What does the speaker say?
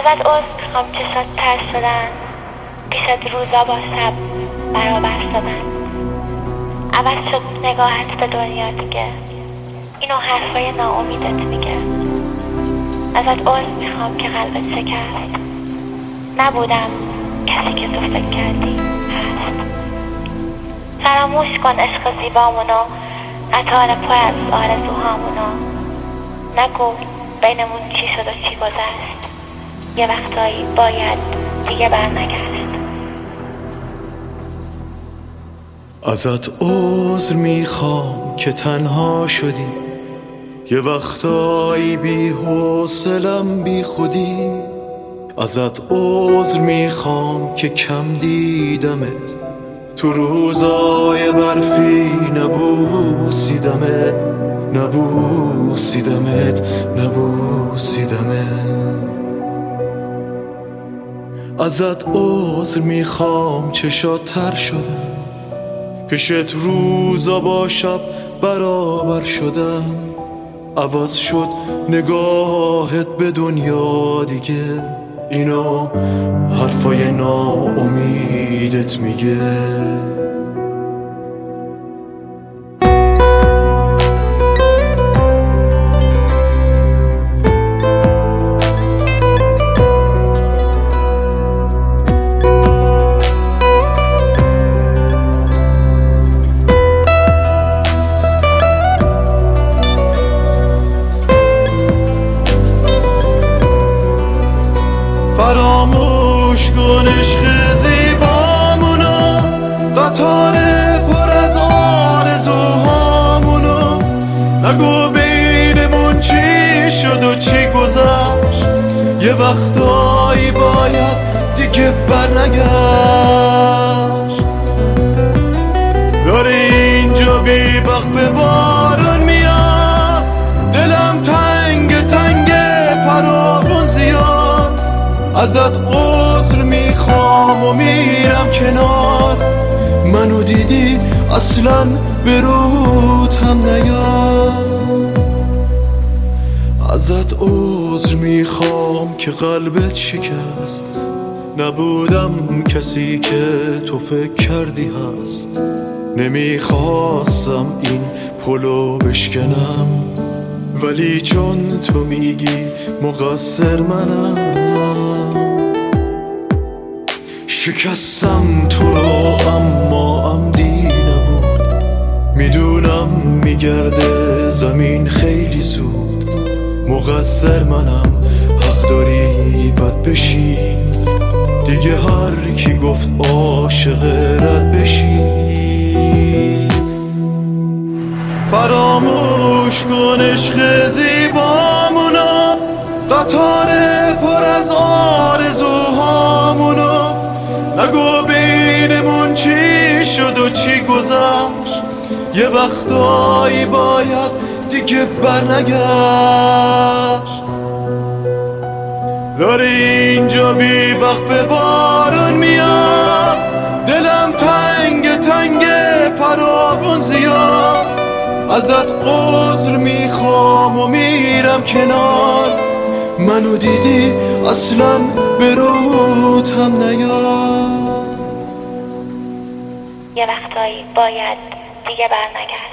ازت عذر میخوام چشات تر شدن، پیشت روزا با شب برابر شدن. عوض شد نگاهت به دنیا دیگه، اینو حرفای ناامیدت میگه. ازت عذر میخوام که قلبت شکست، نبودم کسی که تو فکر کردی هست. فراموش کن عشق زیبامونو، قطار پر از آرزوهامونو. نگو بینمون چی شد و چی گذشت، یه وقتایی باید دیگه برنگشت. ازت عذر میخوام که تنها شدی، یه وقتایی بی حوصلم بی خودی. ازت عذر میخوام که کم دیدمت، تو روزای برفی نبوسیدمت. ازت عذر میخوام چشات تر شده، پیشت روزا با شب برابر شدم. عوض شد نگاهت به دنیا دیگه، اینو حرفای ناامیدت میگه. فراموش کن عشق زیبامونو، قطار پر از آرزوهامونو. نگو بینمون چی شد و چی گذشت، یه وقتایی باید دیگه برنگشت. داره اینجا بی وقت بارون میاد، دلم تنگ فراوون زیاد. ازت عذر میخوام و میرم کنار، منو دیدی اصلا به روت هم نیاد. ازت عذر میخوام که قلبت شکست، نبودم کسی که تو فکر کردی هست. نمیخواستم این پلو بشکنم، ولی چون تو میگی مقصر منم. شکستم تو رو اما عمدی نبود، میدونم میگرده زمین خیلی زود. مقصر منم، حق داری بد بشی دیگه، هر کی گفت عاشق رد بشی. فراموش کن عشق زیبامونو، قطار پر از آرزوهامونو. نگو بینمون چی شد و چی گذشت، یه وقتایی باید دیگه برنگشت. داره اینجا بی وقت بارون میاد، دلم تنگ فراوون زیاد. ازت عذر میخوام و میرم کنار، منو دیدی اصلا به روت هم نیاد. یه وقتایی باید دیگه برنگشت.